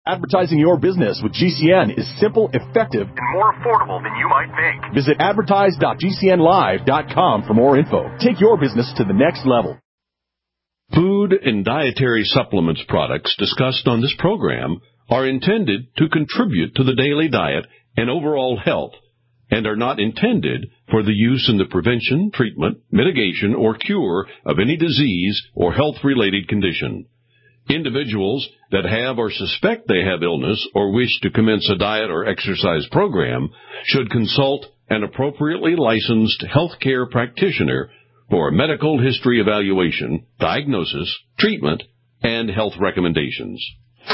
Advertising your business with GCN is simple, effective, and more affordable than you might think. Visit advertise.gcnlive.com for more info. Take your business to the next level. Food and dietary supplements products discussed on this program are intended to contribute to the daily diet and overall health and are not intended for the use in the prevention, treatment, mitigation, or cure of any disease or health-related condition. Individuals that have or suspect they have illness or wish to commence a diet or exercise program should consult an appropriately licensed healthcare practitioner for a medical history evaluation, diagnosis, treatment, and health recommendations.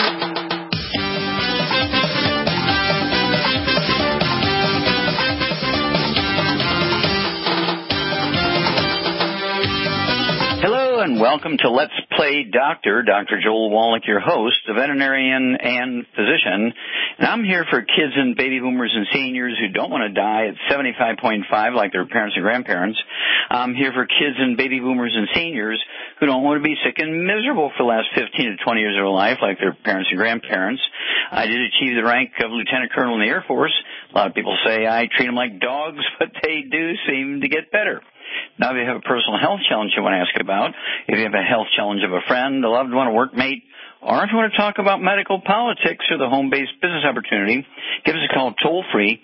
And welcome to Let's Play Doctor. Dr. Joel Wallach, your host, a veterinarian and physician. And I'm here for kids and baby boomers and seniors who don't want to die at 75.5 like their parents and grandparents. I'm here for kids and baby boomers and seniors who don't want to be sick and miserable for the last 15 to 20 years of their life like their parents and grandparents. I did achieve the rank of lieutenant colonel in the Air Force. A lot of people say I treat them like dogs, but they do seem to get better. Now, if you have a personal health challenge you want to ask about, if you have a health challenge of a friend, a loved one, a workmate, or if you want to talk about medical politics or the home-based business opportunity, give us a call toll-free,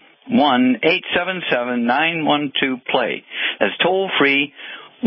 1-877-912-PLAY. That's toll-free,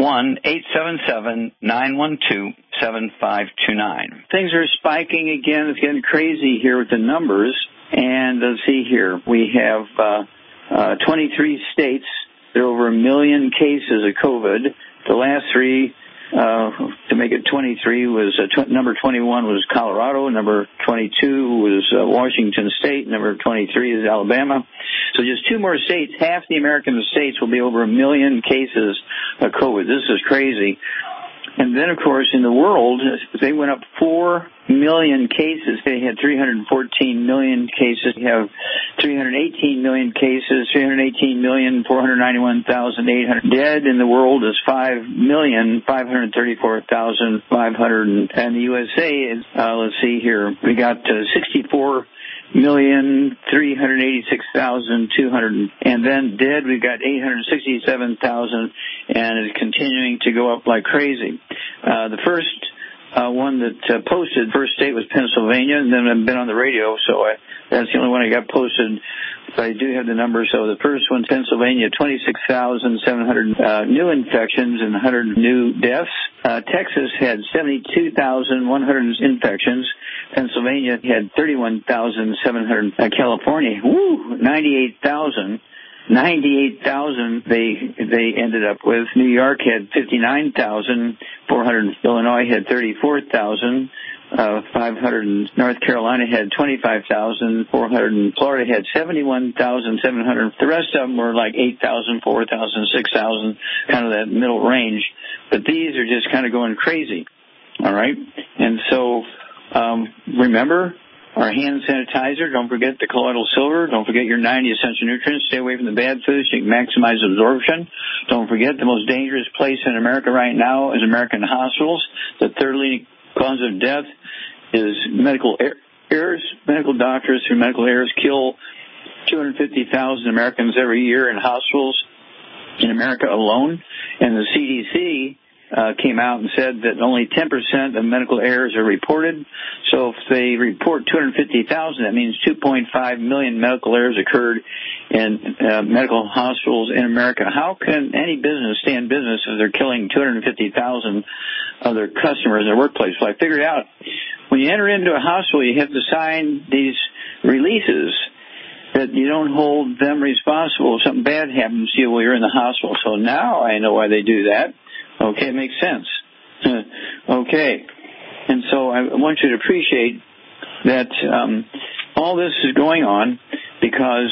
1-877-912-7529. Things are spiking again. It's getting crazy here with the numbers. And let's see here. We have 23 states. There are over 1 million cases of COVID. The last three, to make it 23, was number 21 was Colorado. Number 22 was Washington State. Number 23 is Alabama. So just two more states. Half the American states will be over 1 million cases of COVID. This is crazy. And then, of course, in the world, they went up 4 million cases. They had 314 million cases. They have 318 million cases, 318,491,800. Dead in the world is 5,534,500. And the USA is, let's see here, we got 64,386,200. And then dead, we've got 867,000, and it's continuing to go up like crazy. The first one that posted, first state was Pennsylvania, and then I've been on the radio, so that's the only one I got posted. But I do have the numbers. So the first one, Pennsylvania, 26,700 new infections and 100 new deaths. Texas had 72,100 infections. Pennsylvania had 31,700. California, 98,000. 98,000 they ended up with. New York had 59,400. Illinois had 34,500. North Carolina had 25,400. Florida had 71,700. The rest of them were like 8,000, 4,000, 6,000, kind of that middle range. But these are just kind of going crazy. All right? And so remember, our hand sanitizer, don't forget the colloidal silver. Don't forget your 90 essential nutrients. Stay away from the bad foods so you can maximize absorption. Don't forget the most dangerous place in America right now is American hospitals. The third leading cause of death is medical errors. Medical doctors through medical errors kill 250,000 Americans every year in hospitals in America alone. And the CDC came out and said that only 10% of medical errors are reported. So if they report 250,000, that means 2.5 million medical errors occurred in medical hospitals in America. How can any business stay in business if they're killing 250,000 of their customers in their workplace? Well, I figured out when you enter into a hospital, you have to sign these releases that you don't hold them responsible if something bad happens to you while you're in the hospital. So now I know why they do that. Okay, it makes sense. Okay. And so I want you to appreciate that all this is going on because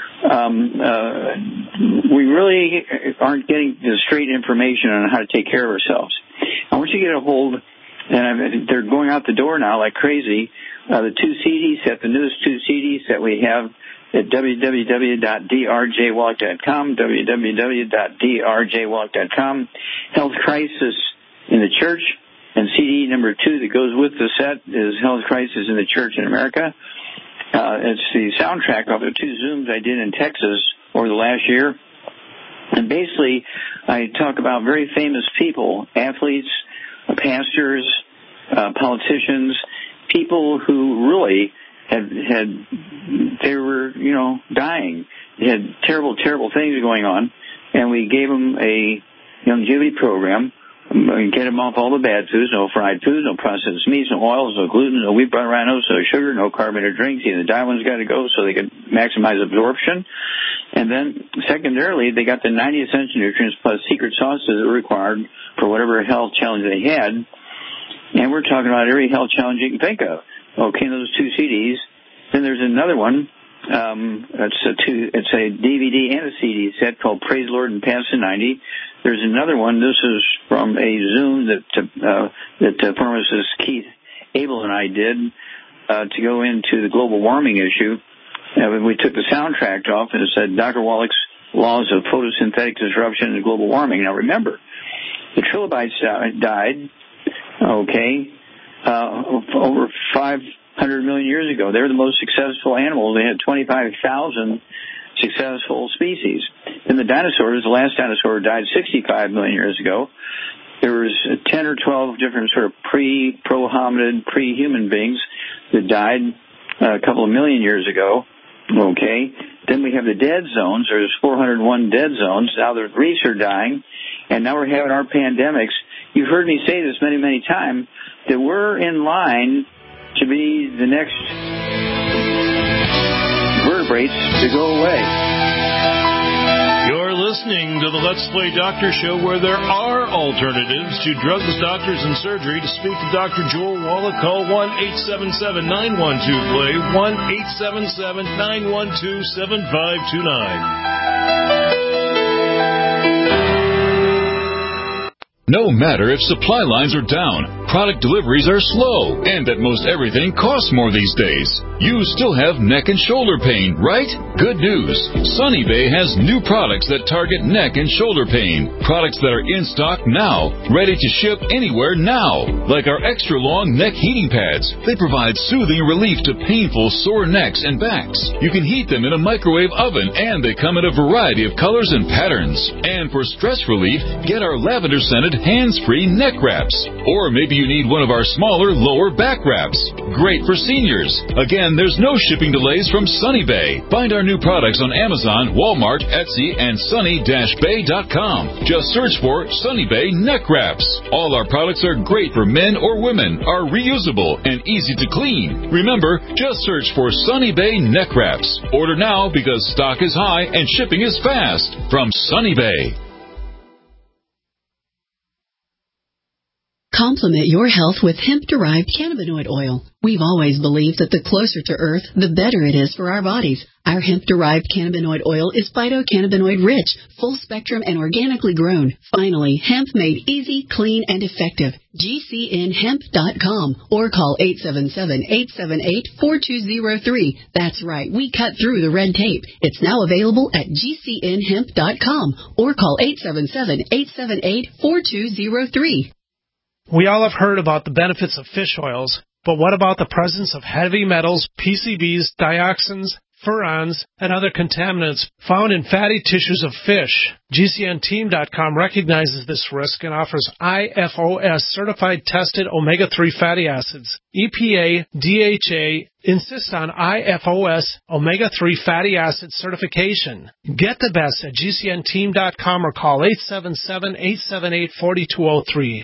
we really aren't getting the straight information on how to take care of ourselves. I want you to get a hold, and they're going out the door now like crazy, the two CDs set, the newest two CDs that we have at www.drjwallach.com, www.drjwallach.com. Health crisis in the church, And CD number 2 that goes with the set is Health Crisis in the Church in America. It's the soundtrack of the 2 Zooms I did in Texas over the last year. And basically, I talk about very famous people, athletes, pastors, politicians, people who really they were, dying. They had terrible, terrible things going on. And we gave them a longevity program. Get them off all the bad foods, no fried foods, no processed meats, no oils, no gluten, no wheat, butter, rhinos, no sugar, no carbonated drinks. The diet ones got to go so they can maximize absorption. And then, secondarily, they got the 90 essential nutrients plus secret sauces that were required for whatever health challenge they had. And we're talking about every health challenge you can think of. Okay, those 2 CDs. Then there's another one. It's a DVD and a CD set called Praise the Lord and Pass the 90. There's another one. This is from a Zoom that pharmacist Keith Abel and I did to go into the global warming issue. We took the soundtrack off and it said Dr. Wallach's Laws of Photosynthetic Disruption and Global Warming. Now remember, the trilobites died, over 500 million years ago. They were the most successful animals. They had 25,000 successful species. And the dinosaurs, the last dinosaur died 65 million years ago. There was 10 or 12 different sort of pre-hominid, pre-human beings that died a couple of million years ago. Okay. Then we have the dead zones. There's 401 dead zones. Now the reefs are dying. And now we're having our pandemics. You've heard me say this many, many times, that we're in line to be the next vertebrates to go away. You're listening to the Let's Play Doctor Show, where there are alternatives to drugs, doctors, and surgery. To speak to Dr. Joel Wallach, call 1-877-912-PLAY, 1-877-912-7529. No matter if supply lines are down, product deliveries are slow, and that most everything costs more these days, you still have neck and shoulder pain, right? Good news. Sunny Bay has new products that target neck and shoulder pain. Products that are in stock now, ready to ship anywhere now. Like our extra long neck heating pads. They provide soothing relief to painful sore necks and backs. You can heat them in a microwave oven, and they come in a variety of colors and patterns. And for stress relief, get our lavender-scented hands-free neck wraps. Or maybe you need one of our smaller lower back wraps. Great for seniors. Again, there's no shipping delays from Sunny Bay. Find our new products on Amazon, Walmart, Etsy, and sunny-bay.com. Just search for Sunny Bay neck wraps. All our products are great for men or women, are reusable, and easy to clean. Remember, just search for Sunny Bay neck wraps. Order now because stock is high and shipping is fast. From Sunny Bay. Complement your health with hemp-derived cannabinoid oil. We've always believed that the closer to Earth, the better it is for our bodies. Our hemp-derived cannabinoid oil is phytocannabinoid-rich, full-spectrum, and organically grown. Finally, hemp made easy, clean, and effective. GCNhemp.com or call 877-878-4203. That's right, we cut through the red tape. It's now available at GCNhemp.com or call 877-878-4203. We all have heard about the benefits of fish oils, but what about the presence of heavy metals, PCBs, dioxins, furans, and other contaminants found in fatty tissues of fish? GCNteam.com recognizes this risk and offers IFOS certified tested omega-3 fatty acids. EPA, DHA insist on IFOS omega-3 fatty acid certification. Get the best at GCNteam.com or call 877-878-4203.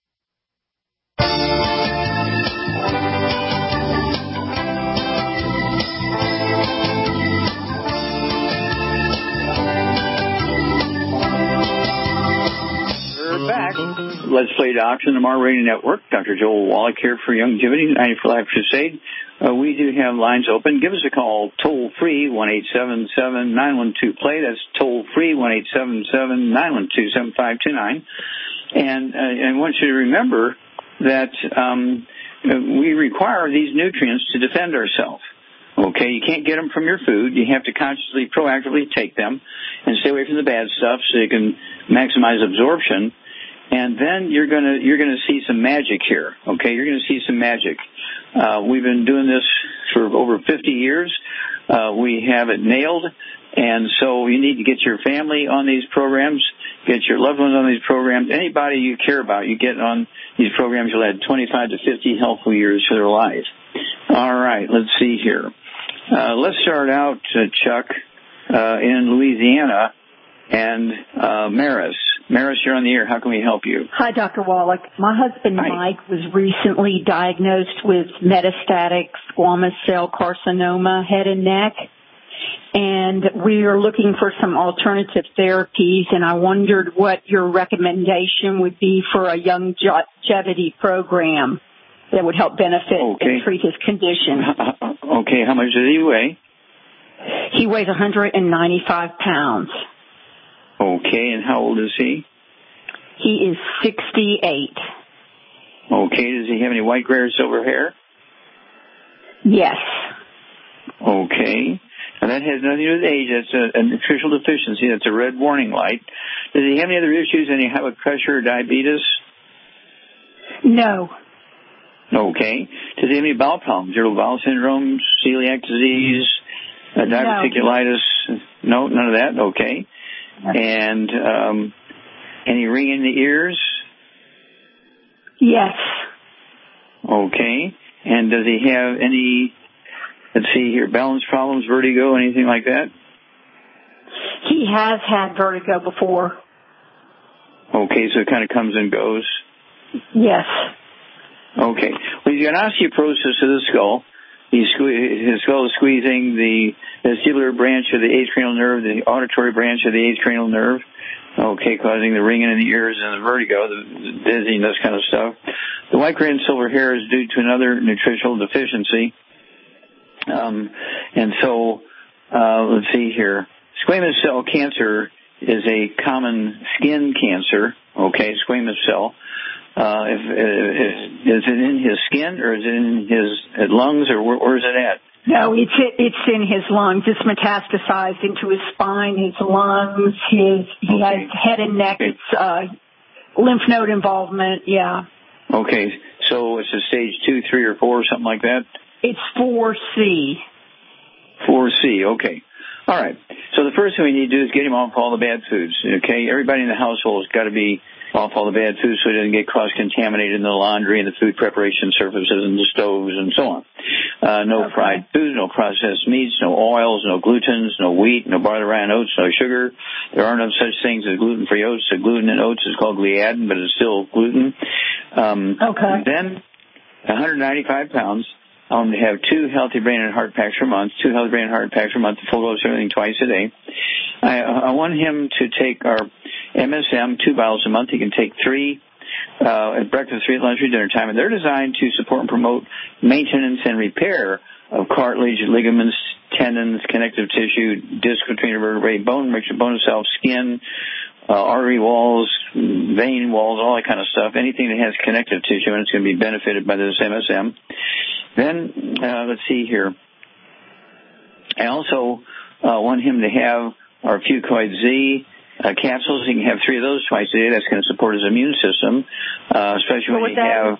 We're back. Let's Play Doctor, the Mar Radio Network. Dr. Joel Wallach here for Longevity 90 for Life Crusade. We do have lines open. Give us a call toll-free, 1-877-912-PLAY. That's toll-free, 1-877-912-7529. And I want you to remember that we require these nutrients to defend ourselves. Okay, you can't get them from your food. You have to consciously, proactively take them and stay away from the bad stuff so you can maximize absorption. And then you're gonna see some magic here. Okay, you're gonna see some magic. We've been doing this for over 50 years. We have it nailed, and so you need to get your family on these programs, get your loved ones on these programs. Anybody you care about, you get on these programs, you'll add 25 to 50 healthful years to their lives. All right, let's see here. Let's start out, Chuck, in Louisiana, and Maris. Maris, you're on the air. How can we help you? Hi, Dr. Wallach. My husband, Mike, was recently diagnosed with metastatic squamous cell carcinoma, head and neck, and we are looking for some alternative therapies, and I wondered what your recommendation would be for a longevity program that would help benefit and treat his condition. Okay, how much does he weigh? He weighs 195 pounds. Okay, and how old is he? He is 68. Okay, does he have any white, gray, or silver hair? Yes. Okay. Now that has nothing to do with age. That's a nutritional deficiency. That's a red warning light. Does he have any other issues? Any high blood pressure or diabetes? No. Okay. Does he have any bowel problems? Irritable bowel syndrome, celiac disease, diverticulitis? No, none of that? Okay. And any ringing in the ears? Yes. Okay. And does he have any, let's see here, balance problems, vertigo, anything like that? He has had vertigo before. Okay, so it kind of comes and goes? Yes. Okay. Well, he's got osteoporosis of the skull. His skull is squeezing the vestibular branch of the eighth cranial nerve, the auditory branch of the eighth cranial nerve, okay, causing the ringing in the ears and the vertigo, the dizziness kind of stuff. The white, gray, and silver hair is due to another nutritional deficiency. And so, let's see here. Squamous cell cancer is a common skin cancer, okay, squamous cell. Is it in his skin, or is it in his lungs, or where is it at? No, it's in his lungs. It's metastasized into his spine, his lungs, he has head and neck, it's lymph node involvement, yeah. Okay, so it's a stage 2, 3, or 4, something like that? It's 4C. 4C, okay. All right. So the first thing we need to do is get him off all the bad foods, okay? Everybody in the household has got to be off all the bad foods so he doesn't get cross-contaminated in the laundry and the food preparation surfaces and the stoves and so on. No fried foods, no processed meats, no oils, no glutens, no wheat, no barley, rye, and oats, no sugar. There are no such things as gluten-free oats. The gluten in oats is called gliadin, but it's still gluten. Then 195 pounds. I want to have 2 healthy brain and heart packs per month, 2 healthy brain and heart packs per month, full dose everything twice a day. I want him to take our MSM 2 bottles a month. He can take 3 at breakfast, 3 at lunch, 3 dinner time, and they're designed to support and promote maintenance and repair of cartilage, ligaments, tendons, connective tissue, disc between the vertebrae, bone itself, skin, artery walls, vein walls, all that kind of stuff. Anything that has connective tissue, and it's going to be benefited by this MSM. Then, let's see here. I also want him to have our Fucoid Z capsules. He can have 3 of those twice a day. That's going to support his immune system, especially when you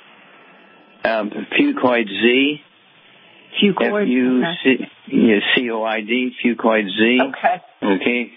have Fucoid Z. Fucoid? F-U-C-O-I-D, Fucoid Z. Okay.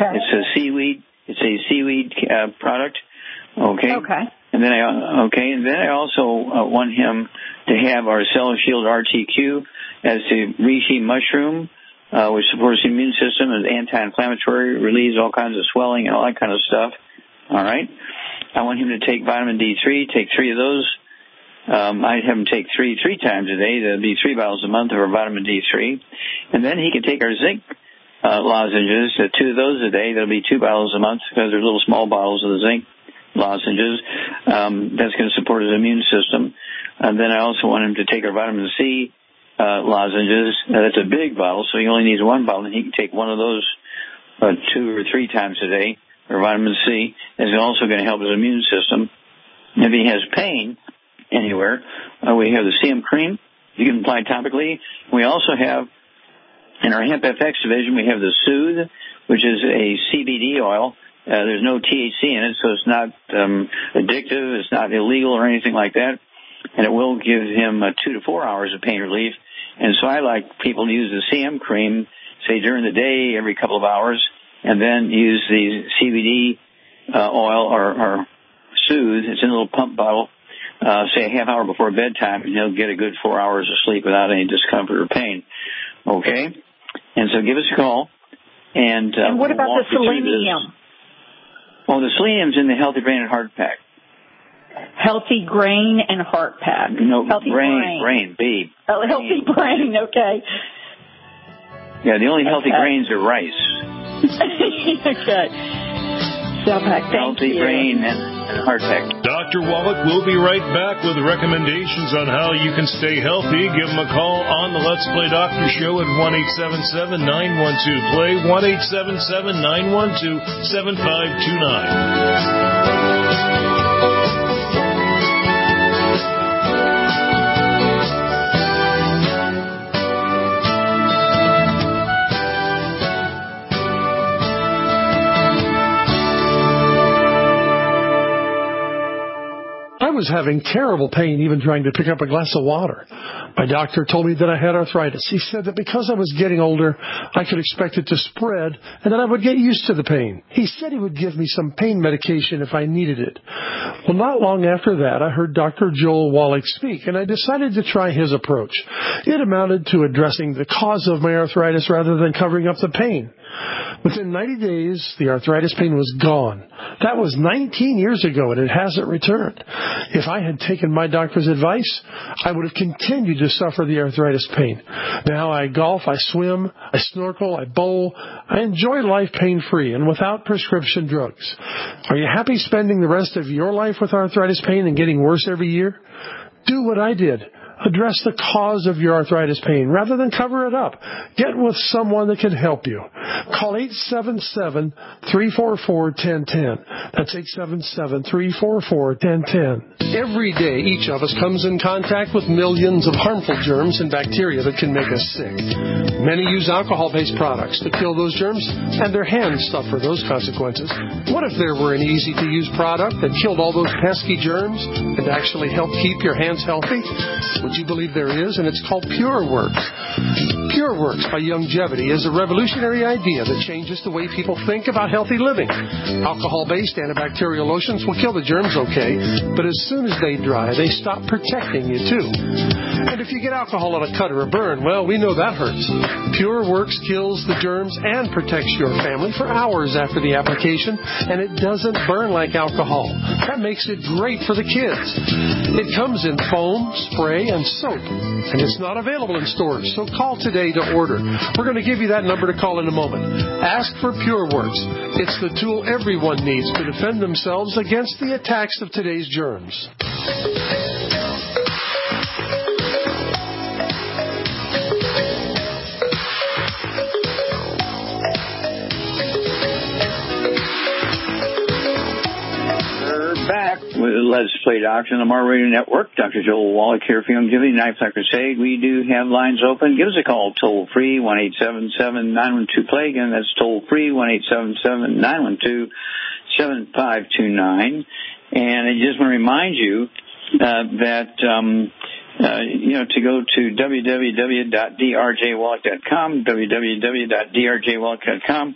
It's a seaweed product. Okay. And then I also want him to have our Cell Shield RTQ as the reishi mushroom, which supports the immune system, is anti-inflammatory, relieves all kinds of swelling and all that kind of stuff. All right. I want him to take vitamin D3, take 3 of those. I'd have him take 3 times a day. That'd be 3 bottles a month of our vitamin D3. And then he can take our zinc lozenges, 2 of those a day. That'll be 2 bottles a month because they're little small bottles of the zinc lozenges. That's going to support his immune system. And then I also want him to take our vitamin C lozenges. Now, that's a big bottle, so he only needs 1 bottle, and he can take 1 of those 2 or 3 times a day, or vitamin C. It's also going to help his immune system. If he has pain anywhere, we have the CM cream you can apply topically. We also have, in our Hemp FX division, we have the Soothe, which is a CBD oil. There's no THC in it, so it's not addictive. It's not illegal or anything like that. And it will give him 2 to 4 hours of pain relief. And so I like people to use the CM cream, say during the day every couple of hours, and then use the CBD oil or Soothe. It's in a little pump bottle, say a half hour before bedtime, and he'll get a good 4 hours of sleep without any discomfort or pain. Okay? And so give us a call. And what about the selenium? Well, the selenium's in the Healthy Brain and Heart Pack. Healthy Grain and Heart Pack. No, healthy brain, B. Oh, Healthy Brain, okay. Yeah, the only healthy grains are rice. Okay. Healthy Brain and Heart Pack. Dr. Wallach will be right back with recommendations on how you can stay healthy. Give him a call on the Let's Play Doctor Show at 1-877-912-PLAY, 1-877-912-7529. I was having terrible pain even trying to pick up a glass of water. My doctor told me that I had arthritis. He said that because I was getting older, I could expect it to spread and that I would get used to the pain. He said he would give me some pain medication if I needed it. Well, not long after that, I heard Dr. Joel Wallach speak, and I decided to try his approach. It amounted to addressing the cause of my arthritis rather than covering up the pain. Within 90 days, the arthritis pain was gone. That was 19 years ago, and it hasn't returned. If I had taken my doctor's advice, I would have continued to suffer the arthritis pain. Now I golf, I swim, I snorkel, I bowl. I enjoy life pain-free and without prescription drugs. Are you happy spending the rest of your life with arthritis pain and getting worse every year? Do what I did. Address the cause of your arthritis pain rather than cover it up. Get with someone that can help you. Call 877-344-1010. That's 877-344-1010. Every day, each of us comes in contact with millions of harmful germs and bacteria that can make us sick. Many use alcohol-based products to kill those germs, and their hands suffer those consequences. What if there were an easy-to-use product that killed all those pesky germs and actually helped keep your hands healthy? Would you believe there is? And it's called PureWorks. PureWorks by Youngevity is a revolutionary idea that changes the way people think about healthy living. Alcohol-based antibacterial lotions will kill the germs okay, but as soon as they dry, they stop protecting you too. And if you get alcohol on a cut or a burn, well, we know that hurts. PureWorks kills the germs and protects your family for hours after the application, and it doesn't burn like alcohol. That makes it great for the kids. It comes in foam, spray, and soap, and it's not available in stores, so call today to order. We're going to give you that number to call in a moment. Ask for PureWorks. It's the tool everyone needs to defend themselves against the attacks of today's germs. Back with Let's Play Doctor on the Mar Radio Network. Dr. Joel Wallach here for Youngevity Knife Crusade. We do have lines open. Give us a call toll free, 1-877-912-PLAY. Again, that's toll free, 1-877-912-7529. And I just want to remind you that to go to www.drjwallach.com, www.drjwallach.com.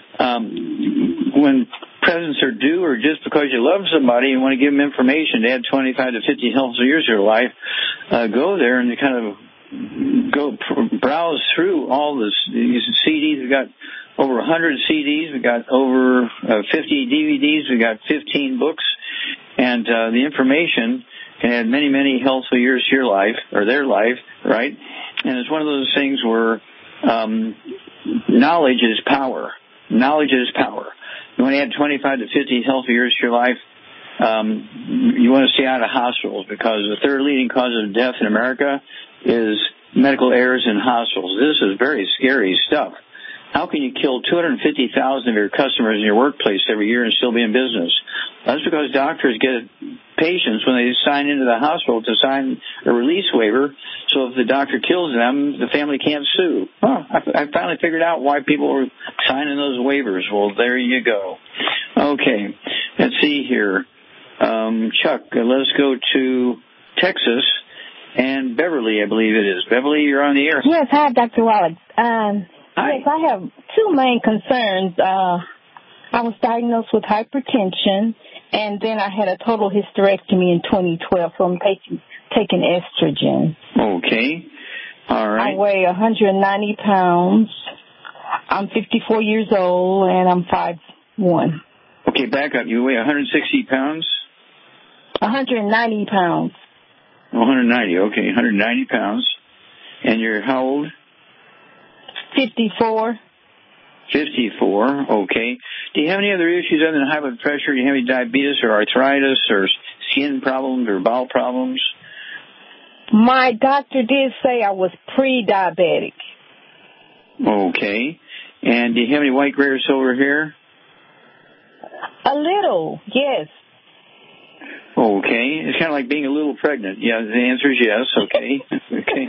When presents are due, or just because you love somebody and want to give them information to add 25 to 50 healthy years to your life, go there and you kind of browse through all these CDs. We've got over 100 CDs. We've got over 50 DVDs. We've got 15 books. And the information can add many, many healthful years to your life, or their life, right? And it's one of those things where knowledge is power. Knowledge is power. You want to add 25 to 50 healthy years to your life, you want to stay out of hospitals, because the third leading cause of death in America is medical errors in hospitals. This is very scary stuff. How can you kill 250,000 of your customers in your workplace every year and still be in business? That's because doctors get patients when they sign into the hospital to sign a release waiver. So if the doctor kills them, the family can't sue. I finally figured out why people were signing those waivers. Well, there you go. Okay. Let's see here. Chuck, let's go to Texas and Beverly, I believe it is. Beverly, you're on the air. Yes, hi, Dr. Wallace. Hi. Yes, I have two main concerns. I was diagnosed with hypertension, and then I had a total hysterectomy in 2012, so I'm taking estrogen. Okay. All right. I weigh 190 pounds. I'm 54 years old, and I'm 5'1". Okay, back up. You weigh 160 pounds? 190 pounds. 190, okay, 190 pounds. And you're how old? 54. 54, okay. Do you have any other issues other than high blood pressure? Do you have any diabetes or arthritis or skin problems or bowel problems? My doctor did say I was pre-diabetic. Okay. And do you have any white, gray, or silver hair? A little, yes. Okay. It's kind of like being a little pregnant. Yeah, the answer is yes. Okay. Okay.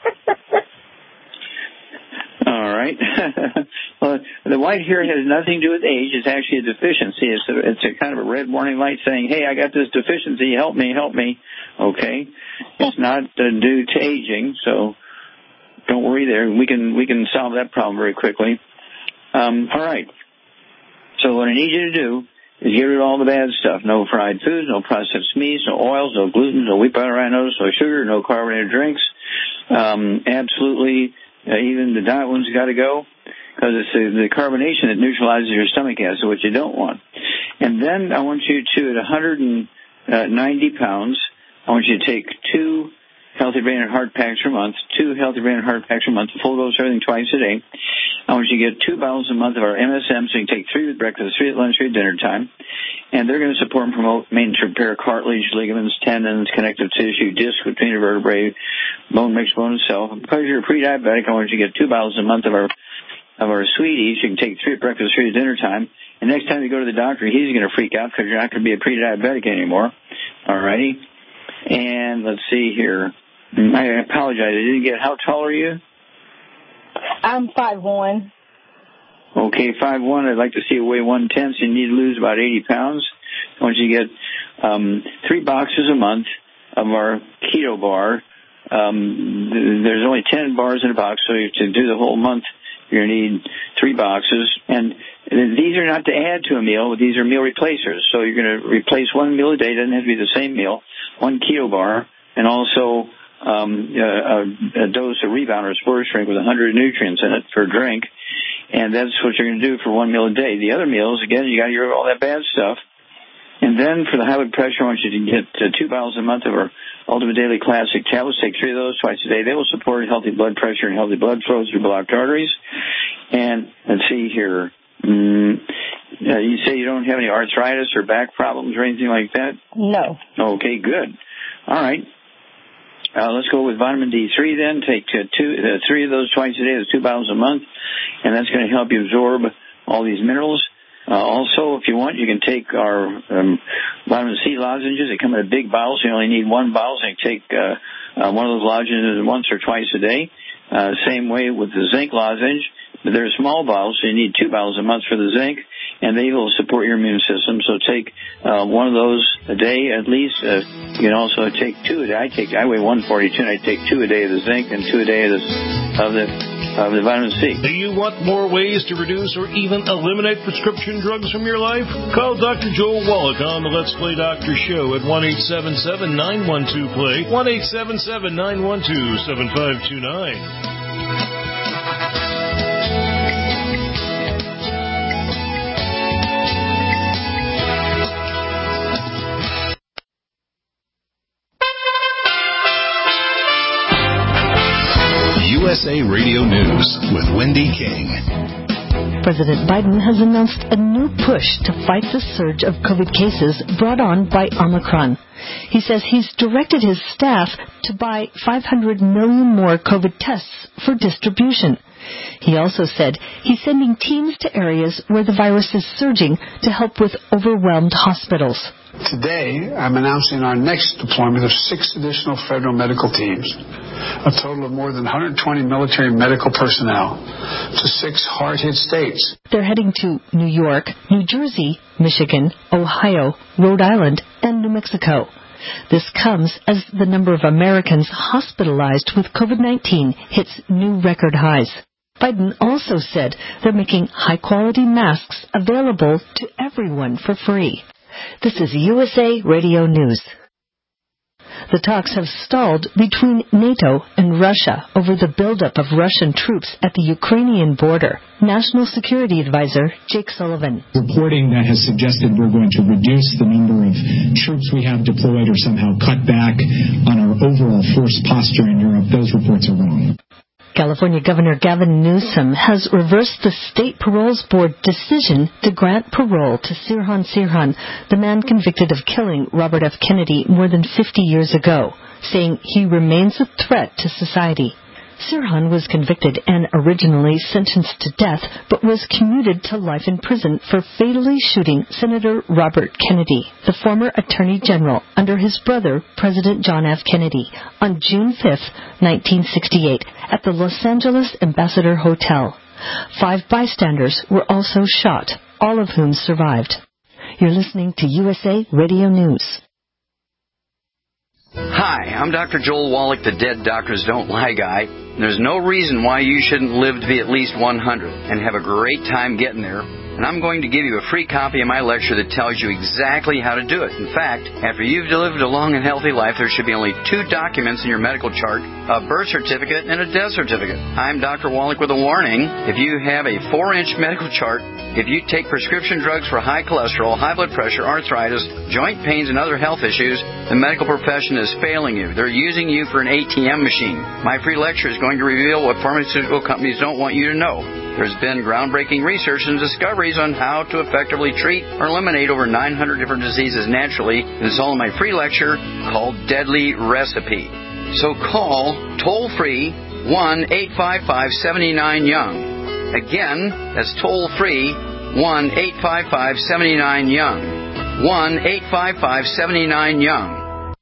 All right. Well, the white hair has nothing to do with age. It's actually a deficiency. It's a kind of a red warning light saying, hey, I got this deficiency. Help me, help me. Okay. It's not due to aging, so don't worry there. We can solve that problem very quickly. All right. So what I need you to do is get rid of all the bad stuff. No fried foods, no processed meats, no oils, no gluten, no wheat butter, rhinos, no sugar, no carbonated drinks. Absolutely, even the diet ones got to go because it's the carbonation that neutralizes your stomach acid, which you don't want. And then I want you to, at 190 pounds, I want you to take 2 Healthy Brain and Heart Packs per month, 2 Healthy Brain and Heart Packs per month, full dose everything twice a day. I want you to get 2 bottles a month of our MSM, so you can take 3 with breakfast, 3 at lunch, 3 at dinner time. And they're going to support and promote maintenance repair, cartilage, ligaments, tendons, connective tissue, disc between your vertebrae, bone mixed bone and cell. Because you're pre-diabetic, I want you to get 2 bottles a month of our sweeties. You can take 3 at breakfast, 3 at dinner time. And next time you go to the doctor, he's going to freak out because you're not going to be a pre-diabetic anymore. All righty. And let's see here. I apologize. I didn't get, how tall are you? I'm 5'1". Okay, 5'1". I'd like to see you weigh 110, so you need to lose about 80 pounds. I want you to get 3 boxes a month of our keto bar. There's only 10 bars in a box, so to do the whole month, you're going to need 3 boxes. And these are not to add to a meal. These are meal replacers. So you're going to replace 1 meal a day. It doesn't have to be the same meal. 1 keto bar, and also a dose of Rebound or sports drink with 100 nutrients in it for a drink. And that's what you're going to do for 1 meal a day. The other meals, again, you got to get rid of all that bad stuff. And then for the high blood pressure, I want you to get 2 bottles a month of our Ultimate Daily Classic tablets. Take 3 of those twice a day. They will support healthy blood pressure and healthy blood flow through blocked arteries. And let's see here. You say you don't have any arthritis or back problems or anything like that? No. Okay, good. All right. Let's go with vitamin D3 then. Take 3 of those twice a day. That's 2 bottles a month. And that's going to help you absorb all these minerals. Also, if you want, you can take our vitamin C lozenges. They come in a big bottle, so you only need 1 bottle. So you can take one of those lozenges once or twice a day. Same way with the zinc lozenge. But they're small bottles, so you need 2 bottles a month for the zinc, and they will support your immune system. So take one of those a day at least. You can also take 2 a day. I weigh 142, and I take 2 a day of the zinc and 2 a day of the vitamin C. Do you want more ways to reduce or even eliminate prescription drugs from your life? Call Dr. Joel Wallach on the Let's Play Doctor Show at 1-877-912-PLAY, 1-877-912-7529. USA Radio News with Wendy King. President Biden has announced a new push to fight the surge of COVID cases brought on by Omicron. He says he's directed his staff to buy 500 million more COVID tests for distribution. He also said he's sending teams to areas where the virus is surging to help with overwhelmed hospitals. Today, I'm announcing our next deployment of 6 additional federal medical teams. a total of more than 120 military and medical personnel to 6 hard-hit states. They're heading to New York, New Jersey, Michigan, Ohio, Rhode Island, and New Mexico. This comes as the number of Americans hospitalized with COVID-19 hits new record highs. Biden also said they're making high-quality masks available to everyone for free. This is USA Radio News. The talks have stalled between NATO and Russia over the buildup of Russian troops at the Ukrainian border. National Security Advisor Jake Sullivan. Reporting that has suggested we're going to reduce the number of troops we have deployed or somehow cut back on our overall force posture in Europe, those reports are wrong. California Governor Gavin Newsom has reversed the State Paroles Board decision to grant parole to Sirhan Sirhan, the man convicted of killing Robert F. Kennedy more than 50 years ago, saying he remains a threat to society. Sirhan was convicted and originally sentenced to death, but was commuted to life in prison for fatally shooting Senator Robert Kennedy, the former Attorney General, under his brother, President John F. Kennedy, on June 5, 1968, at the Los Angeles Ambassador Hotel. 5 bystanders were also shot, all of whom survived. You're listening to USA Radio News. Hi, I'm Dr. Joel Wallach, the Dead Doctors Don't Lie guy. There's no reason why you shouldn't live to be at least 100 and have a great time getting there. And I'm going to give you a free copy of my lecture that tells you exactly how to do it. In fact, after you've lived a long and healthy life, there should be only 2 documents in your medical chart, a birth certificate and a death certificate. I'm Dr. Wallach with a warning. If you have a 4-inch medical chart, if you take prescription drugs for high cholesterol, high blood pressure, arthritis, joint pains, and other health issues, the medical profession is failing you. They're using you for an ATM machine. My free lecture is going to reveal what pharmaceutical companies don't want you to know. There's been groundbreaking research and discoveries on how to effectively treat or eliminate over 900 different diseases naturally. This is all in my free lecture called Deadly Recipe. So call toll-free 1-855-79-YOUNG. Again, that's toll-free 1-855-79-YOUNG. 1-855-79-YOUNG.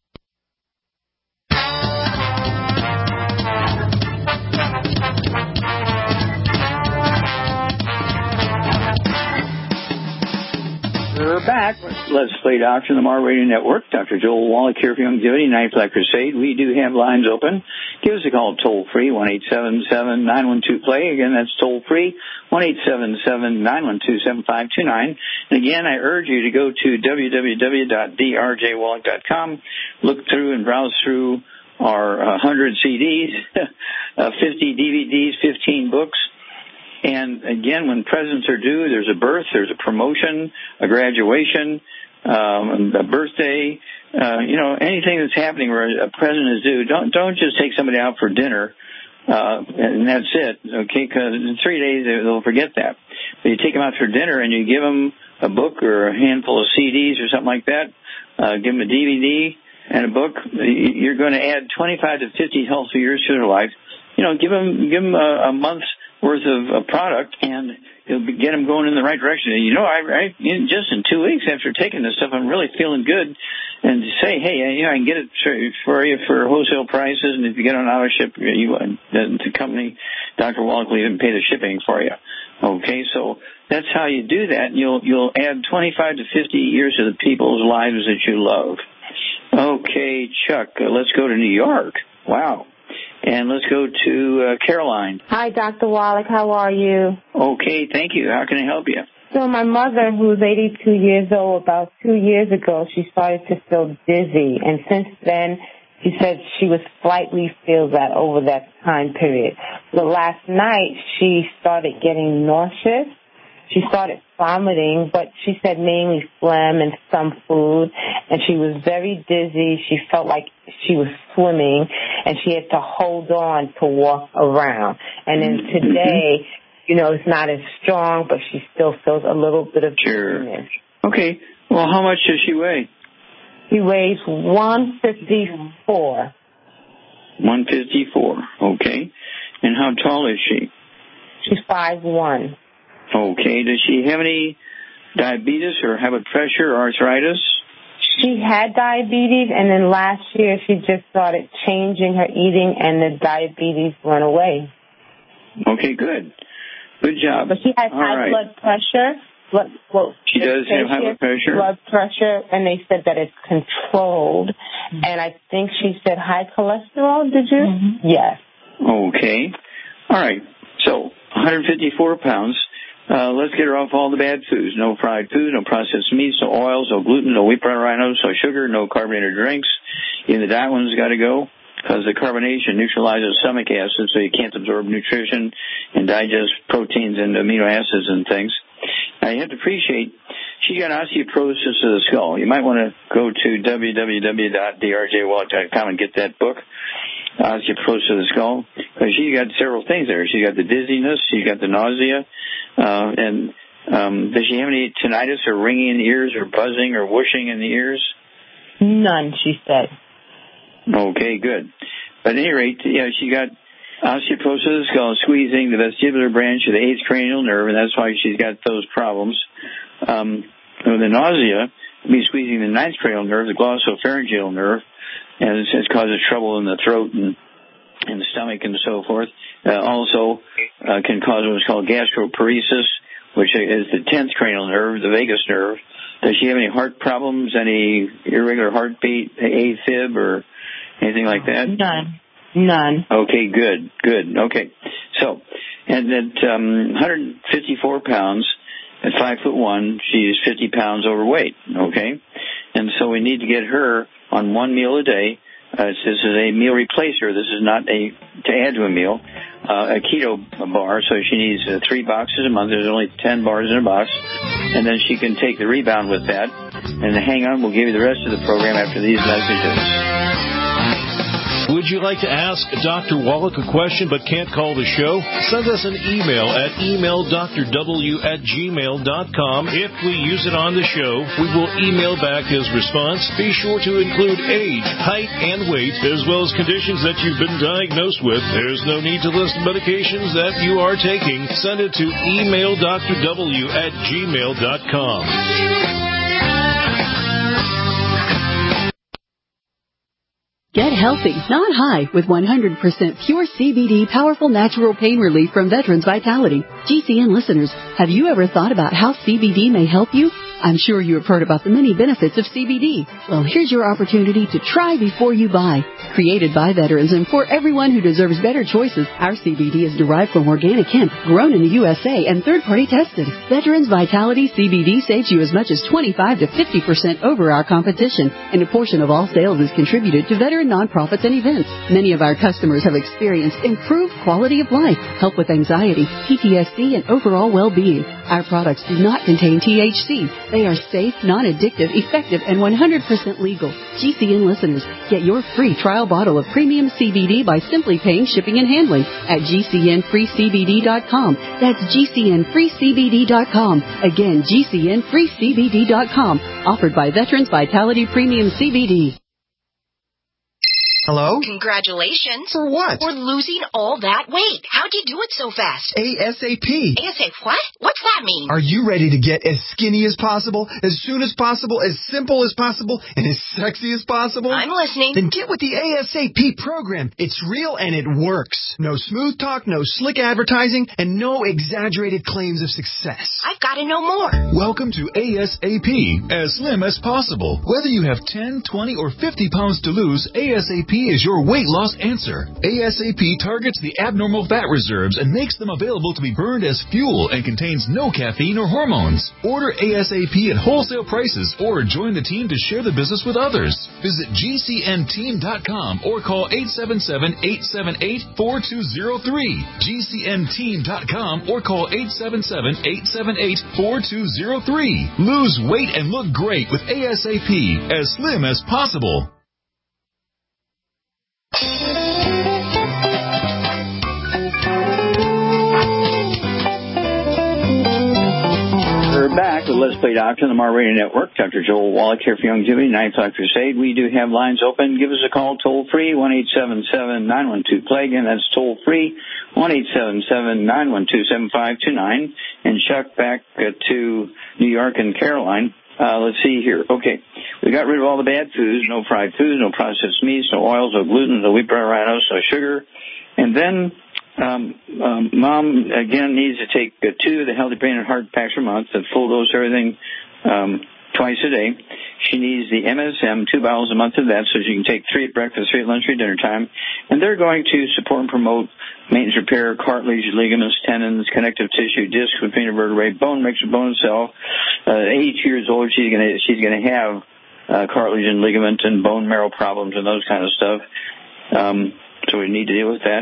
We're back. Let's Play Doctor on the Mar Radio Network. Dr. Joel Wallach here for Longevity Night Flight Crusade. We do have lines open. Give us a call toll-free, 1-877-912-PLAY. Again, that's toll-free, 1-877-912-7529. And again, I urge you to go to www.drjwallach.com, look through and browse through our 100 CDs, 50 DVDs, 15 books. And again, when presents are due, there's a birth, there's a promotion, a graduation, a birthday, anything that's happening where a present is due. Don't just take somebody out for dinner, and that's it, okay? Because in 3 days they'll forget that. But you take them out for dinner and you give them a book or a handful of CDs or something like that. Give them a DVD and a book. You're going to add 25 to 50 healthy years to their life. Give them a month's worth of product, and it'll get them going in the right direction. I just in 2 weeks after taking this stuff, I'm really feeling good. And to say, hey, I can get it for you for wholesale prices, and if you get on auto ship, the company, Dr. Wallach, will even pay the shipping for you. Okay, so that's how you do that. You'll add 25 to 50 years to the people's lives that you love. Okay, Chuck, let's go to New York. Wow. And let's go to Caroline. Hi, Dr. Wallach. How are you? Okay, thank you. How can I help you? So my mother, who's 82 years old, about 2 years ago, she started to feel dizzy. And since then, she said she was slightly feel that over that time period. But last night, she started getting nauseous. She started vomiting, but she said mainly phlegm and some food, and she was very dizzy. She felt like she was swimming, and she had to hold on to walk around. And then today, it's not as strong, but she still feels a little bit of dizziness. Okay. Well, how much does she weigh? She weighs 154. 154. Okay. And how tall is she? She's 5'1". Okay. Does she have any diabetes or high blood pressure or arthritis? She had diabetes, and then last year she just started changing her eating, and the diabetes went away. Okay, good. Good job. But she has high blood pressure. She does have high blood pressure? Blood pressure, and they said that it's controlled. And I think she said high cholesterol, did you? Mm-hmm. Yes. Okay. All right. So, 154 pounds. Let's get her off all the bad foods. No fried food, no processed meats, no oils, no gluten, no wheat bran rhinos, no sugar, no carbonated drinks. Even the diet one's got to go because the carbonation neutralizes stomach acid so you can't absorb nutrition and digest proteins and amino acids and things. Now, you have to appreciate she got osteoporosis of the skull. You might want to go to www.drjwallach.com and get that book, Osteoporosis of the Skull, because she got several things there. She got the dizziness, she got the nausea, and does she have any tinnitus or ringing in the ears or buzzing or whooshing in the ears? None, she said. Okay, good. But at any rate, yeah, she got osteoporosis of the skull, squeezing the vestibular branch of the 8th cranial nerve, and that's why she's got those problems. The nausea means squeezing the 9th cranial nerve, the glossopharyngeal nerve, and it causes trouble in the throat and in the stomach and so forth. Also can cause what's called gastroparesis, which is the 10th cranial nerve, the vagus nerve. Does she have any heart problems, any irregular heartbeat, AFib, or anything like that? None. Okay, good. Okay. So, and at 154 pounds, at 5'1", she's 50 pounds overweight, okay? And so we need to get her on one meal a day. This is a meal replacer. This is not to add to a meal. A keto bar, so she needs 3 boxes a month. There's only 10 bars in a box. And then she can take the rebound with that. And hang on, we'll give you the rest of the program after these messages. Would you like to ask Dr. Wallach a question but can't call the show? Send us an email at emaildrw@gmail.com. If we use it on the show, we will email back his response. Be sure to include age, height, and weight, as well as conditions that you've been diagnosed with. There's no need to list medications that you are taking. Send it to emaildrw@gmail.com. Get healthy, not high, with 100% pure CBD powerful natural pain relief from Veterans Vitality. GCN listeners, have you ever thought about how CBD may help you? I'm sure you have heard about the many benefits of CBD. Well, here's your opportunity to try before you buy. Created by veterans and for everyone who deserves better choices, our CBD is derived from organic hemp, grown in the USA, and third-party tested. Veterans Vitality CBD saves you as much as 25 to 50% over our competition, and a portion of all sales is contributed to veteran nonprofits and events. Many of our customers have experienced improved quality of life, help with anxiety, PTSD, and overall well-being. Our products do not contain THC. They are safe, non-addictive, effective, and 100% legal. GCN listeners, get your free trial bottle of premium CBD by simply paying shipping and handling at GCNFreeCBD.com. That's GCNFreeCBD.com. Again, GCNFreeCBD.com. Offered by Veterans Vitality Premium CBD. Hello? Congratulations. For what? For losing all that weight. How'd you do it so fast? ASAP. ASAP what? What's that mean? Are you ready to get as skinny as possible, as soon as possible, as simple as possible, and as sexy as possible? I'm listening. Then get with the ASAP program. It's real and it works. No smooth talk, no slick advertising, and no exaggerated claims of success. I've got to know more. Welcome to ASAP, as slim as possible. Whether you have 10, 20, or 50 pounds to lose, ASAP is your weight loss answer. ASAP targets the abnormal fat reserves and makes them available to be burned as fuel and contains no caffeine or hormones. Order ASAP at wholesale prices or join the team to share the business with others. Visit GCNteam.com or call 877-878-4203. GCNteam.com or call 877-878-4203. Lose weight and look great with ASAP, as slim as possible. We're back with Let's Play Doctor on the Mar Radio Network. Dr. Joel Wallach here for Youngevity, 9 o'clock crusade. We do have lines open. Give us a call toll-free, 1-877-912-PLAY. Again, that's toll-free, 1-877-912-7529. And Chuck, back to New York and Caroline. Let's see here. Okay. We We got rid of all the bad foods, no fried foods, no processed meats, no oils, no gluten, no wheat bran, rhinos, no sugar. And then Mom, again, needs to take 2 of the Healthy Brain and Heart packs a month, a full dose of everything twice a day. She needs the MSM, 2 bottles a month of that, so she can take 3 at breakfast, 3 at lunch, 3 at dinner time. And they're going to support and promote maintenance repair, cartilage, ligaments, tendons, connective tissue, discs between the vertebrae, bone mixture, bone cell. 8 years old, she's going to have cartilage and ligament and bone marrow problems and those kind of stuff. So we need to deal with that.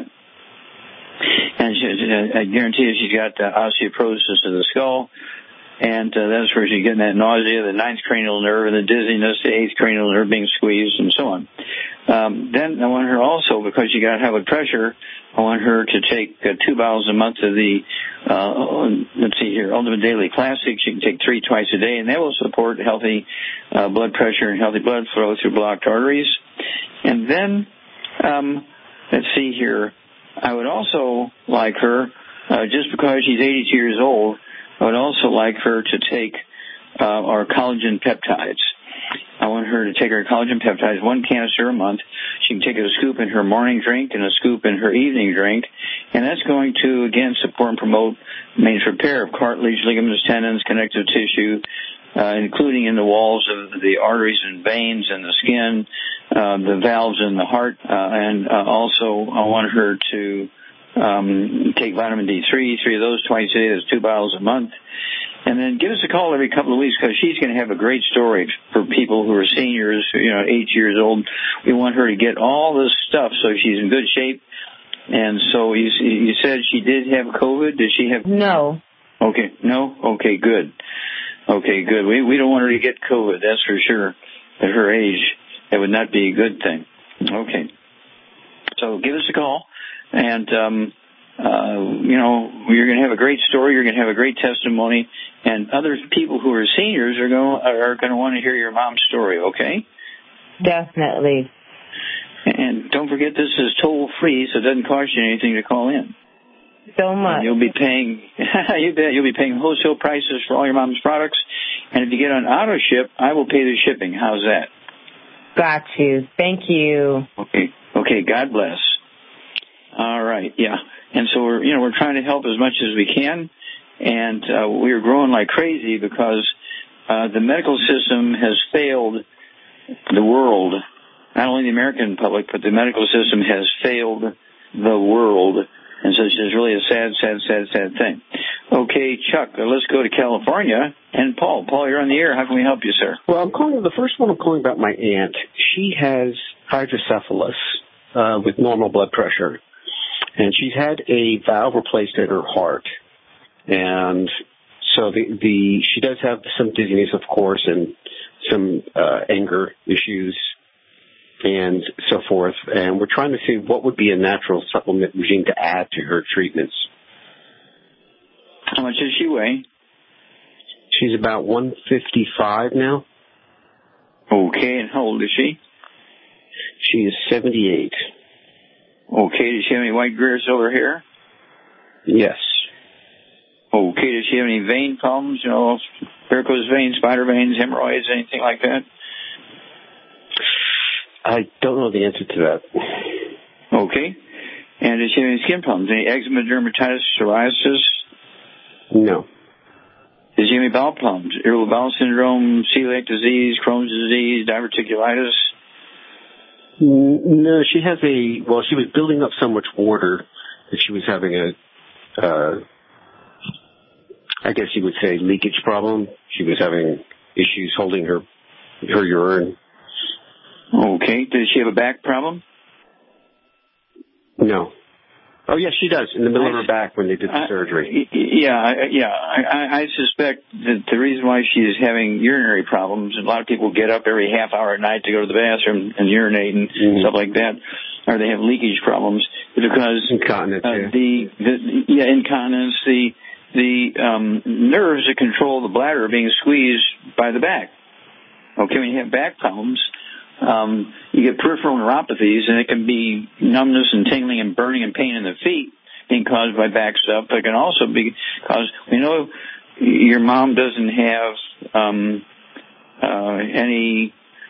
And I guarantee you she's got osteoporosis of the skull. And that's where she's getting that nausea, the 9th cranial nerve, and the dizziness, the 8th cranial nerve being squeezed, and so on. Then I want her also, because she got high blood pressure, I want her to take 2 bottles a month of the, let's see here, Ultimate Daily Classic. She can take 3 twice a day, and that will support healthy blood pressure and healthy blood flow through blocked arteries. And then, let's see here, I would also like her, just because she's 82 years old, I would also like her to take our collagen peptides. I want her to take her collagen peptides, 1 canister a month. She can take a scoop in her morning drink and a scoop in her evening drink. And that's going to, again, support and promote maintenance repair of cartilage, ligaments, tendons, connective tissue, including in the walls of the arteries and veins and the skin, the valves in the heart. And also I want her to take vitamin D3, 3 of those twice a day. That's 2 bottles a month. And then give us a call every couple of weeks, because she's going to have a great story for people who are seniors, 8 years old. We want her to get all this stuff so she's in good shape. And so you said she did have COVID. Did she have? No. Okay. No? Okay, good. Okay, good. We don't want her to get COVID, that's for sure. At her age, that would not be a good thing. Okay. So give us a call. And, you're going to have a great story. You're going to have a great testimony. And other people who are seniors are going to want to hear your mom's story, okay? Definitely. And don't forget, this is toll-free, so it doesn't cost you anything to call in. So much. And you'll be paying, you bet, you'll be paying wholesale prices for all your mom's products. And if you get on auto ship, I will pay the shipping. How's that? Got you. Thank you. Okay, God bless. All right, yeah. And so we're trying to help as much as we can, and we're growing like crazy because the medical system has failed the world. Not only the American public, but the medical system has failed the world. And so it's really a sad thing. Okay, Chuck, let's go to California. And Paul, you're on the air. How can we help you, sir? Well, I'm calling about my aunt. She has hydrocephalus with normal blood pressure. And she's had a valve replaced in her heart. And so she does have some dizziness, of course, and some anger issues and so forth. And we're trying to see what would be a natural supplement regime to add to her treatments. How much does she weigh? She's about 155 now. Okay, and how old is she? She is 78. Okay, does she have any white greer silver hair? Yes. Okay, does she have any vein problems, varicose veins, spider veins, hemorrhoids, anything like that? I don't know the answer to that. Okay. And does she have any skin problems? Any eczema, dermatitis, psoriasis? No. Does she have any bowel problems? Irritable bowel syndrome, celiac disease, Crohn's disease, diverticulitis? No, she has she was building up so much water that she was having I guess you would say, leakage problem. She was having issues holding her urine. Okay. Does she have a back problem? No. Oh, yes, she does, in the middle of her back when they did the surgery. I suspect that the reason why she is having urinary problems, and a lot of people get up every half hour at night to go to the bathroom and urinate and stuff like that, or they have leakage problems, because incontinence, incontinence, the nerves that control the bladder are being squeezed by the back. Okay, when you have back problems, you get peripheral neuropathies, and it can be numbness and tingling and burning and pain in the feet being caused by back stuff. But it can also be caused, we know your mom doesn't have any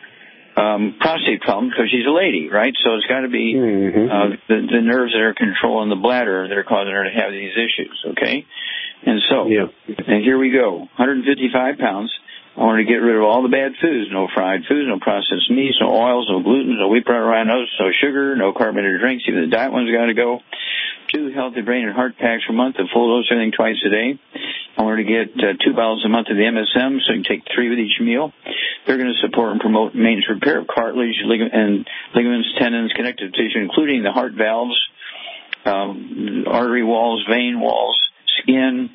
prostate problem because she's a lady, right? So it's got to be the nerves that are controlling the bladder that are causing her to have these issues, okay? And so, and here we go, 155 pounds. I want to get rid of all the bad foods, no fried foods, no processed meats, no oils, no gluten, no wheat bran, rhinos, no sugar, no carbonated drinks. Even the diet one's got to go. 2 healthy brain and heart packs per month, a full dose, everything twice a day. I want her to get 2 bottles a month of the MSM, so you can take 3 with each meal. They're going to support and promote maintenance repair of cartilage, ligaments, tendons, connective tissue, including the heart valves, artery walls, vein walls, skin,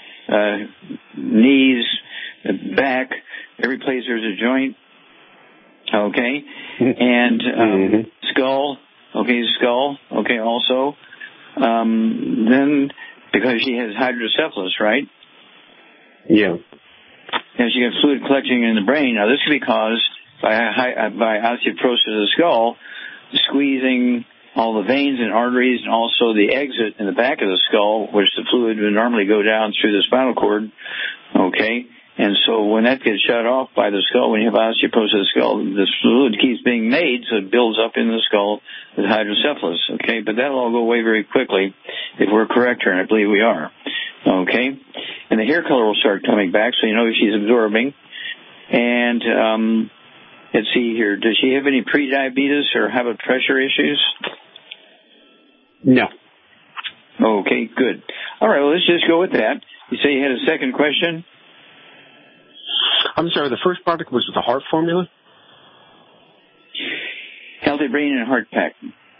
knees, back, every place there's a joint, okay, and skull, okay, also. Then, because she has hydrocephalus, right? Yeah. And she got fluid collecting in the brain. Now, this could be caused by osteoporosis of the skull, squeezing all the veins and arteries, and also the exit in the back of the skull, which the fluid would normally go down through the spinal cord, okay? And so when that gets shut off by the skull, when you have osteoporosis of the skull, the fluid keeps being made, so it builds up in the skull with hydrocephalus, okay? But that'll all go away very quickly if we're correct here, and I believe we are, okay? And the hair color will start coming back, so you know she's absorbing. And let's see here. Does she have any prediabetes or high blood pressure issues? No. Okay, good. All right, well, let's just go with that. You say you had a second question? I'm sorry, the first product was the heart formula? Healthy Brain and Heart Pack.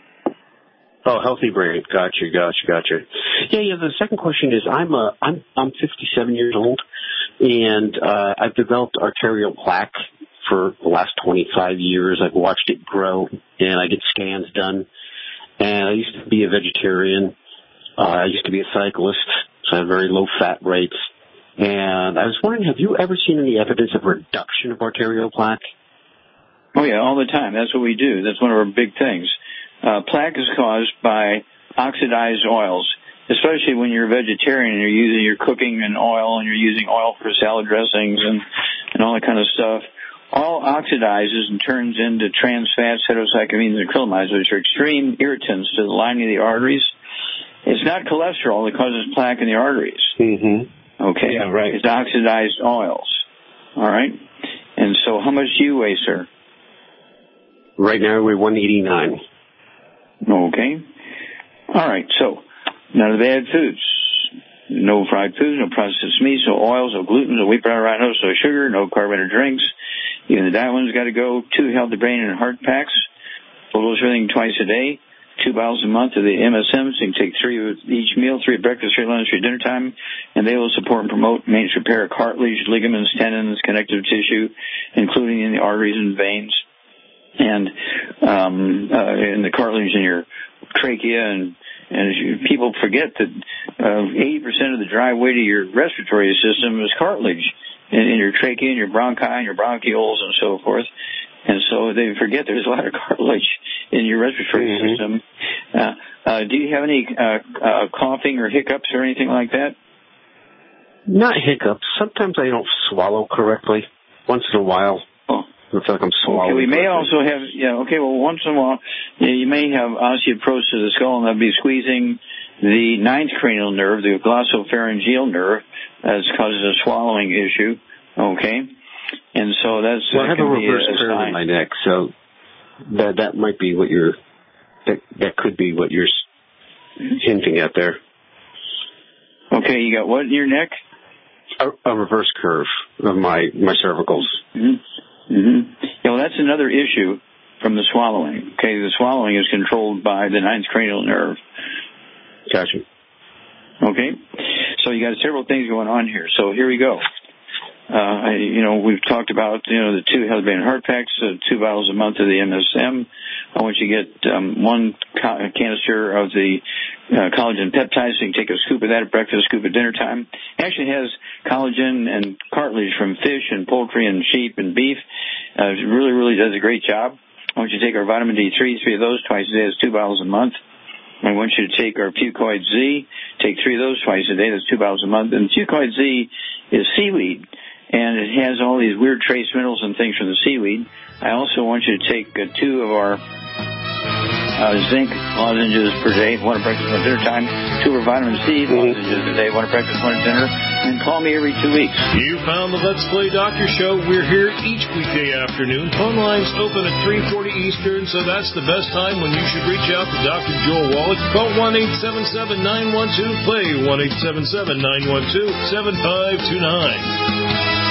Oh, Healthy Brain. Gotcha. Yeah, the second question is I'm 57 years old, and I've developed arterial plaque for the last 25 years. I've watched it grow, and I get scans done. And I used to be a vegetarian. I used to be a cyclist, so I have very low fat rates. And I was wondering, have you ever seen any evidence of reduction of arterial plaque? Oh, yeah, all the time. That's what we do. That's one of our big things. Plaque is caused by oxidized oils, especially when you're a vegetarian and you're cooking in oil and you're using oil for salad dressings and all that kind of stuff. All oxidizes and turns into trans fats, heterocyclamines, and acrylamides, which are extreme irritants to the lining of the arteries. It's not cholesterol that causes plaque in the arteries. Okay? Yeah, right. It's oxidized oils. All right? And so how much do you weigh, sir? Right now, we're 189. Okay. All right. So none of the bad foods. No fried foods, no processed meats, no oils, no gluten, no wheat bran, rhinos, no sugar, no carbonated drinks. Even the diet one's got to go. 2 Healthy Brain and Heart Packs. Full dose everything twice a day. 2 bottles a month of the MSM, so you can take 3 with each meal, 3 at breakfast, 3 at lunch, 3 at dinner time, and they will support and promote maintenance repair of cartilage, ligaments, tendons, connective tissue, including in the arteries and veins, and in the cartilage in your trachea, and people forget that 80% of the dry weight of your respiratory system is cartilage in your trachea, and your bronchi, and your bronchioles, and so forth. And so they forget there's a lot of cartilage in your respiratory system. Do you have any coughing or hiccups or anything like that? Not hiccups. Sometimes I don't swallow correctly. Once in a while, I feel like I'm swallowing. Okay, we may also have, once in a while, you may have osteoporosis of the skull, and that'll be squeezing the 9th cranial nerve, the glossopharyngeal nerve, as causes a swallowing issue. Okay? And so that's... Well, I have a reverse curve in my neck, so that might be what that could be what you're hinting at there. Okay, you got what in your neck? A reverse curve of my cervicals. Yeah, well, that's another issue from the swallowing. Okay, the swallowing is controlled by the 9th cranial nerve. Gotcha. Okay, so you got several things going on here. So here we go. We've talked about, the 2 Healthy Brain and Heart Packs, 2 bottles a month of the MSM. I want you to get 1 canister of the collagen peptides, so you can take a scoop of that at breakfast, a scoop at dinner time. It actually has collagen and cartilage from fish and poultry and sheep and beef. It really, really does a great job. I want you to take our vitamin D3, 3 of those twice a day. That's 2 bottles a month. I want you to take our Fucoid Z, take 3 of those twice a day. That's 2 bottles a month. And Fucoid Z is seaweed. and it has all these weird trace minerals and things from the seaweed. I also want you to take 2 of our zinc lozenges per day, 1 at breakfast, 1 at dinner time, 2 of our vitamin C lozenges a day, 1 at breakfast, 1 at dinner, and call me every 2 weeks. You found the Let's Play Doctor Show. We're here each weekday afternoon. Phone lines open at 3:40 Eastern, so that's the best time when you should reach out to Dr. Joel Wallach. Call 1-877-912-PLAY, 1-877-912-7529.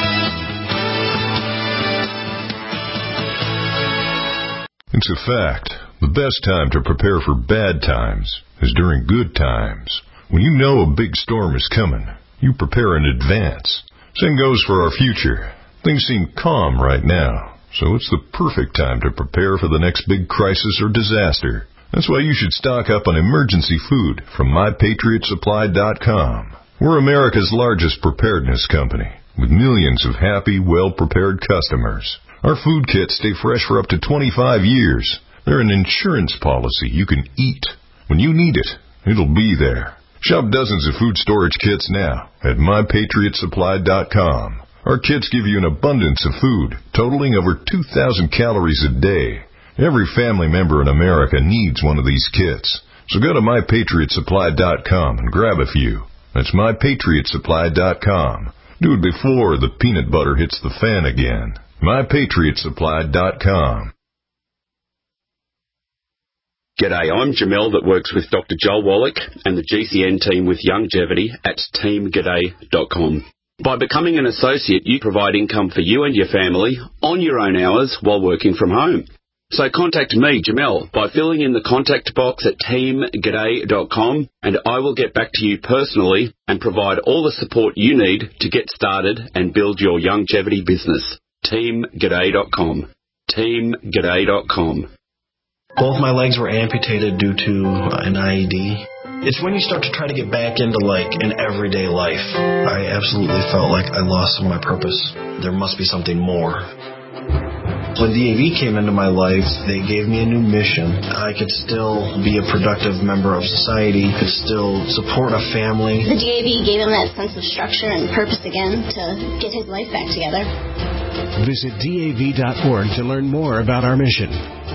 It's a fact. The best time to prepare for bad times is during good times. When you know a big storm is coming, you prepare in advance. Same goes for our future. Things seem calm right now, so it's the perfect time to prepare for the next big crisis or disaster. That's why you should stock up on emergency food from MyPatriotSupply.com. We're America's largest preparedness company, with millions of happy, well-prepared customers. Our food kits stay fresh for up to 25 years. They're an insurance policy you can eat. When you need it, it'll be there. Shop dozens of food storage kits now at MyPatriotSupply.com. Our kits give you an abundance of food, totaling over 2,000 calories a day. Every family member in America needs one of these kits. So go to MyPatriotSupply.com and grab a few. That's MyPatriotSupply.com. Do it before the peanut butter hits the fan again. MyPatriotSupply.com. G'day, I'm Jamel that works with Dr. Joel Wallach and the GCN team with Longevity at teamg'day.com. By becoming an associate, you provide income for you and your family on your own hours while working from home. So contact me, Jamel, by filling in the contact box at teamg'day.com, and I will get back to you personally and provide all the support you need to get started and build your longevity business. teamg'day.com. teamg'day.com. Both my legs were amputated due to an IED. It's when you start to try to get back into, an everyday life. I absolutely felt like I lost some of my purpose. There must be something more. When DAV came into my life, they gave me a new mission. I could still be a productive member of society, could still support a family. The DAV gave him that sense of structure and purpose again to get his life back together. Visit DAV.org to learn more about our mission.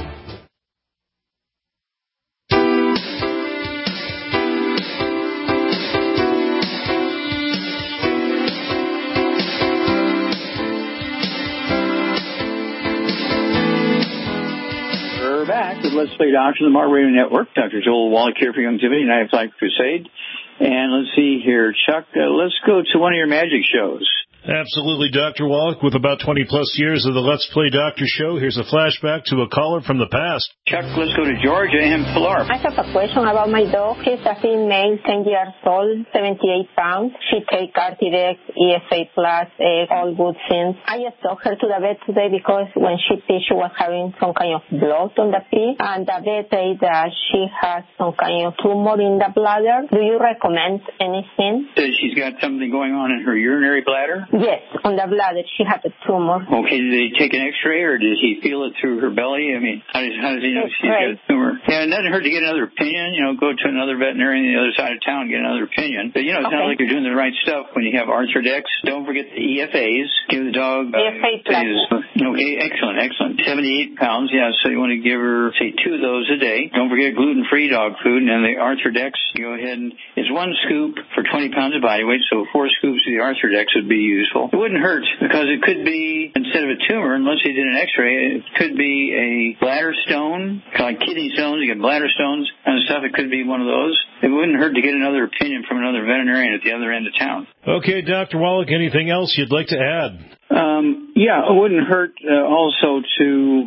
Let's Play Doctor, the Mark Radio Network. Dr. Joel Wallach here for Longevity, Night Flight Crusade. And let's see here, Chuck, let's go to one of your magic shows. Absolutely, Dr. Wallach. With about 20-plus years of the Let's Play Doctor show, here's a flashback to a caller from the past. Chuck, let's go to Georgia and Pilar. I have a question about my dog. She's a female, 10 years old, 78 pounds. She takes Artidex, EFA Plus, all good things. I just took her to the vet today because when she peed, she was having some kind of blood on the pee. And the vet said that she has some kind of tumor in the bladder. Do you recommend anything? Says she's got something going on in her urinary bladder? Yes, on the bladder. She has a tumor. Okay, did they take an x-ray or did he feel it through her belly? I mean, how does he know she's got a tumor? Yeah, it doesn't hurt to get another opinion. Go to another veterinarian on the other side of town and get another opinion. But, it sounds like you're doing the right stuff when you have Arthrodex. Don't forget the EFAs. Give the dog... EFA Plus. Okay, excellent. 78 pounds, yeah, so you want to give her, say, 2 of those a day. Don't forget gluten-free dog food. And the Arthrodex, go ahead and... It's 1 scoop for 20 pounds of body weight, so 4 scoops of the Arthrodex would be useful. It wouldn't hurt because it could be, instead of a tumor, unless you did an x-ray, it could be a bladder stone, like kidney stones, you get bladder stones and stuff. It could be one of those. It wouldn't hurt to get another opinion from another veterinarian at the other end of town. Okay, Dr. Wallach, anything else you'd like to add? Yeah, it wouldn't hurt also to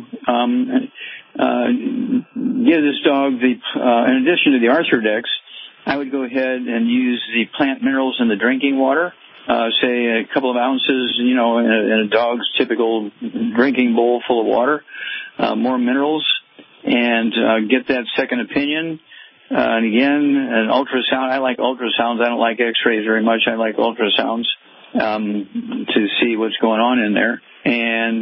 give this dog in addition to the Arthrodex, I would go ahead and use the plant minerals in the drinking water. Say a couple of ounces, in a dog's typical drinking bowl full of water, more minerals, and get that second opinion. And again, an ultrasound. I like ultrasounds. I don't like x-rays very much. I like ultrasounds to see what's going on in there. And,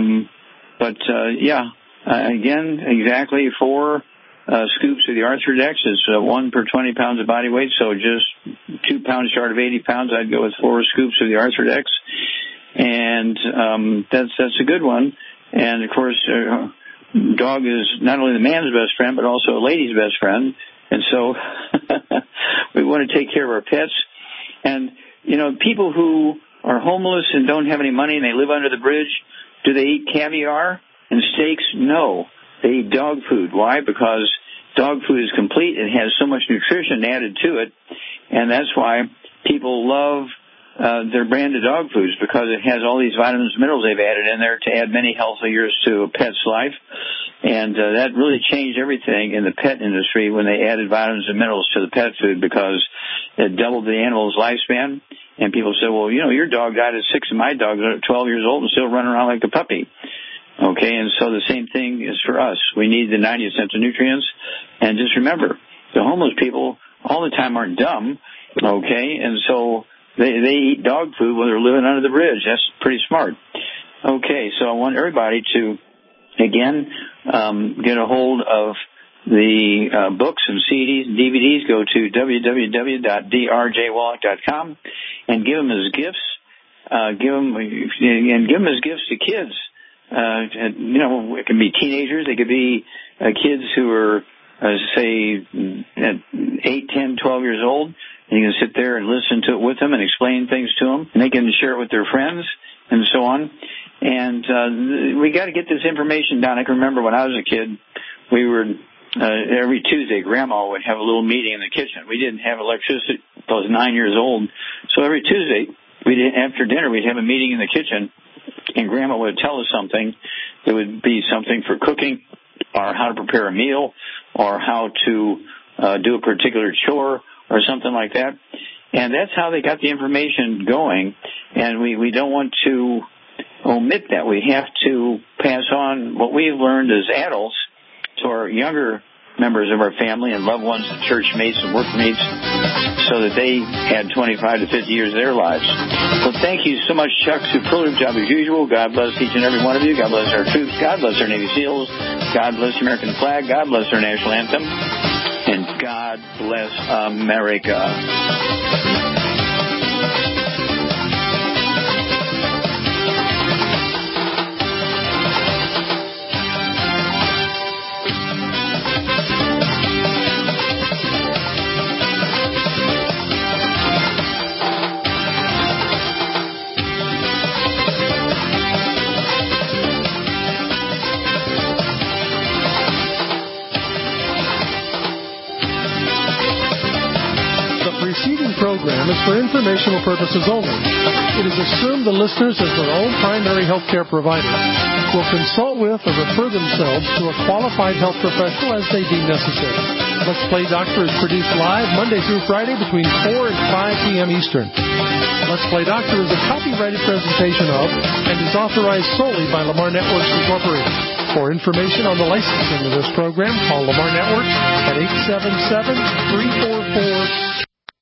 again, exactly 4 scoops of the Arthrodex is 1 per 20 pounds of body weight, so just 2 pounds short of 80 pounds, I'd go with 4 scoops of the Arthrodex. and that's a good one. And of course, dog is not only the man's best friend, but also a lady's best friend. And so we want to take care of our pets. And, people who are homeless and don't have any money and they live under the bridge, do they eat caviar and steaks? No. They eat dog food. Why? Because dog food is complete. It has so much nutrition added to it. And that's why people love their branded dog foods, because it has all these vitamins and minerals they've added in there to add many healthy years to a pet's life. And that really changed everything in the pet industry when they added vitamins and minerals to the pet food, because it doubled the animal's lifespan. And people say, well, your dog died at 6 and my dog's at 12 years old and still running around like a puppy. Okay, and so the same thing is for us. We need the 90 essential nutrients. And just remember, the homeless people all the time aren't dumb, okay? And so they eat dog food when they're living under the bridge. That's pretty smart. Okay, so I want everybody to, again, get a hold of the books and CDs and DVDs. Go to www.drjwallach.com and give them as gifts. Give them as gifts to kids. It can be teenagers. They could be kids who are, say, 8, 10, 12 years old. And you can sit there and listen to it with them and explain things to them. And they can share it with their friends and so on. And we got to get this information down. I can remember when I was a kid, we were every Tuesday, Grandma would have a little meeting in the kitchen. We didn't have electricity until I was 9 years old. So every Tuesday, after dinner, we'd have a meeting in the kitchen. And Grandma would tell us something. It would be something for cooking, or how to prepare a meal, or how to do a particular chore, or something like that. And that's how they got the information going. And we don't want to omit that. We have to pass on what we've learned as adults to our younger members of our family and loved ones, and church mates and workmates, so that they had 25 to 50 years of their lives. Well, thank you so much, Chuck. Superlative job as usual. God bless each and every one of you. God bless our troops. God bless our Navy SEALs. God bless the American flag. God bless our national anthem. And God bless America. Program is for informational purposes only. It is assumed the listeners, as their own primary health care provider, will consult with or refer themselves to a qualified health professional as they deem necessary. Let's Play Doctor is produced live Monday through Friday between 4 and 5 p.m. Eastern. Let's Play Doctor is a copyrighted presentation of and is authorized solely by Lamar Networks Incorporated. For information on the licensing of this program, call Lamar Networks at 877-344.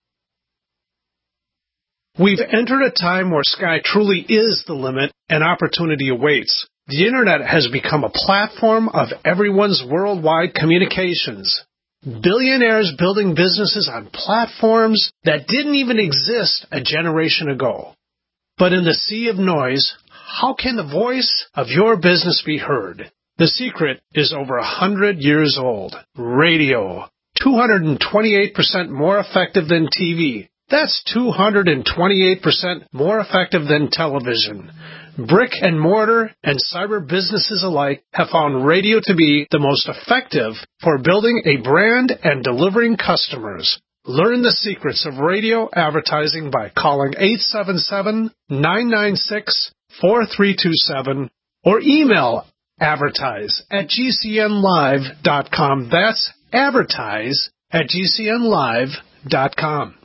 We've entered a time where sky truly is the limit and opportunity awaits. The Internet has become a platform of everyone's worldwide communications. Billionaires building businesses on platforms that didn't even exist a generation ago. But in the sea of noise, how can the voice of your business be heard? The secret is over 100 years old. Radio. 228% more effective than TV. That's 228% more effective than television. Brick and mortar and cyber businesses alike have found radio to be the most effective for building a brand and delivering customers. Learn the secrets of radio advertising by calling 877-996-4327 or email advertise@gcnlive.com. That's advertise@gcnlive.com.